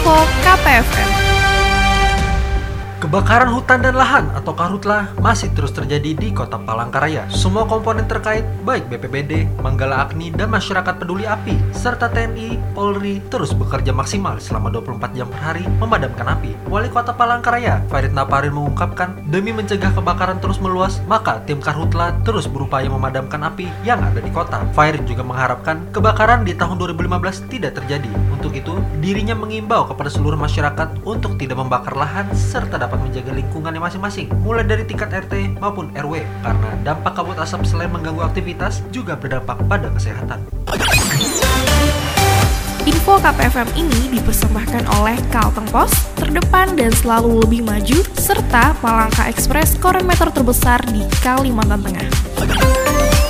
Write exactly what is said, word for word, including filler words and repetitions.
Info K P F M. Kebakaran hutan dan lahan atau karhutla masih terus terjadi di Kota Palangkaraya. Semua komponen terkait, baik B P B D, Manggala Agni, dan masyarakat peduli api, serta T N I, Polri, terus bekerja maksimal selama dua puluh empat jam per hari memadamkan api. Wali Kota Palangkaraya, Farid Naparin mengungkapkan, demi mencegah kebakaran terus meluas, maka tim karhutla terus berupaya memadamkan api yang ada di kota. Farid juga mengharapkan kebakaran di tahun dua ribu lima belas tidak terjadi. Untuk itu, dirinya mengimbau kepada seluruh masyarakat untuk tidak membakar lahan serta dapat menjaga lingkungannya masing-masing, mulai dari tingkat R T maupun R W, karena dampak kabut asap selain mengganggu aktivitas juga berdampak pada kesehatan. Info K P F M ini dipersembahkan oleh Kalteng Pos, terdepan dan selalu lebih maju, serta Palangka Express, koran meter terbesar di Kalimantan Tengah.